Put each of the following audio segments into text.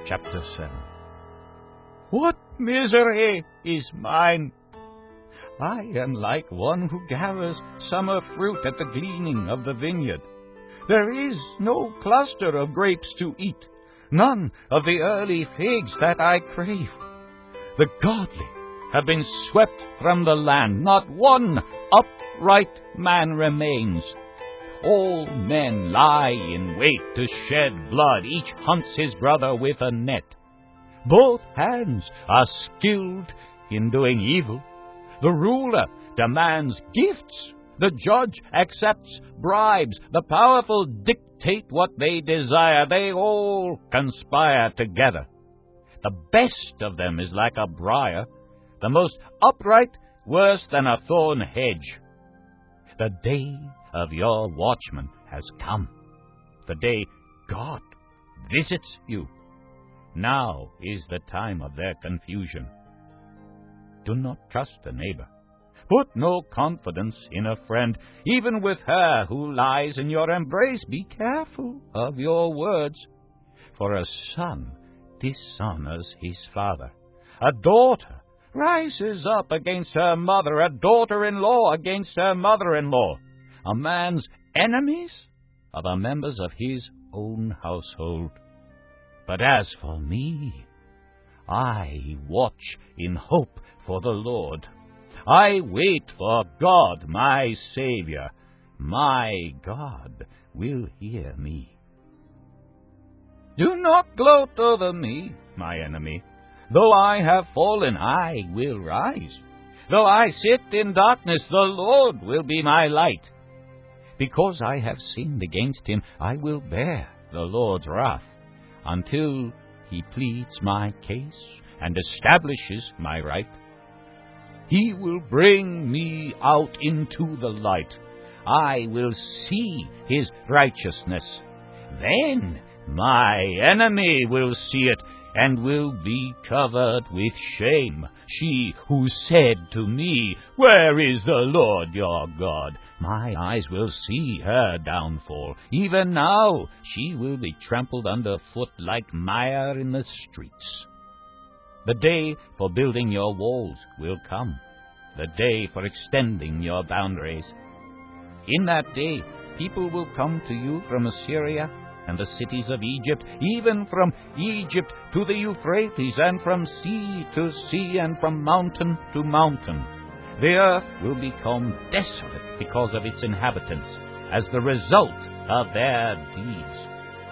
Chapter 7. What misery is mine! I am like one who gathers summer fruit at the gleaning of the vineyard. There is no cluster of grapes to eat, none of the early figs that I crave. The godly have been swept from the land, not one upright man remains. All men lie in wait to shed blood, each hunts his brother with a net. Both hands are skilled in doing evil. The ruler demands gifts. The judge accepts bribes. The powerful dictate what they desire. They all conspire together. The best of them is like a briar, the most upright worse than a thorn hedge. The day of your watchman has come, the day God visits you. Now is the time of their confusion. Do not trust a neighbor. Put no confidence in a friend, even with her who lies in your embrace. Be careful of your words, for a son dishonors his father. A daughter rises up against her mother, a daughter-in-law against her mother-in-law. A man's enemies are the members of his own household. But as for me, I watch in hope for the Lord. I wait for God, my Savior. My God will hear me. Do not gloat over me, my enemy. Though I have fallen, I will rise. Though I sit in darkness, the Lord will be my light. Because I have sinned against him, I will bear the Lord's wrath, until he pleads my case and establishes my right. He will bring me out into the light. I will see his righteousness. Then my enemy will see it and will be covered with shame. She who said to me, "Where is the Lord your God?" My eyes will see her downfall. Even now she will be trampled underfoot like mire in the streets. The day for building your walls will come, the day for extending your boundaries. In that day people will come to you from Assyria and the cities of Egypt, even from Egypt to the Euphrates, and from sea to sea, and from mountain to mountain. The earth will become desolate because of its inhabitants, as the result of their deeds.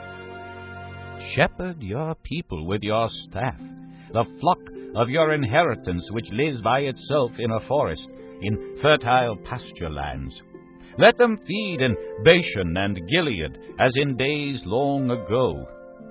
Shepherd your people with your staff, the flock of your inheritance which lives by itself in a forest, in fertile pasture lands. Let them feed in Bashan and Gilead, as in days long ago.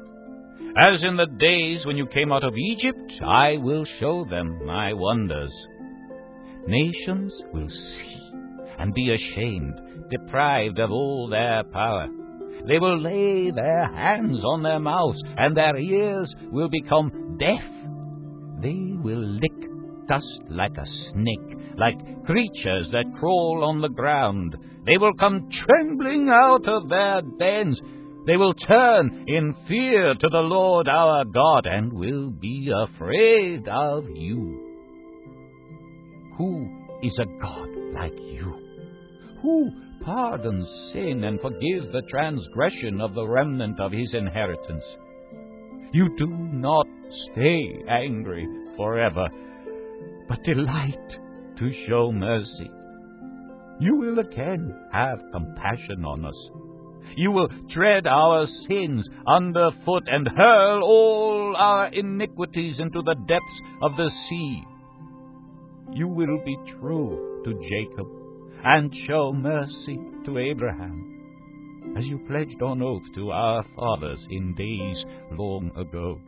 As in the days when you came out of Egypt, I will show them my wonders. Nations will see and be ashamed, deprived of all their power. They will lay their hands on their mouths, and their ears will become deaf. They will lick dust like a snake, like creatures that crawl on the ground. They will come trembling out of their dens. They will turn in fear to the Lord our God, and will be afraid of you. Who is a God like you? Who pardons sin and forgives the transgression of the remnant of his inheritance? You do not stay angry forever, but delight to show mercy. You will again have compassion on us. You will tread our sins underfoot and hurl all our iniquities into the depths of the sea. You will be true to Jacob and show mercy to Abraham, as you pledged on oath to our fathers in days long ago.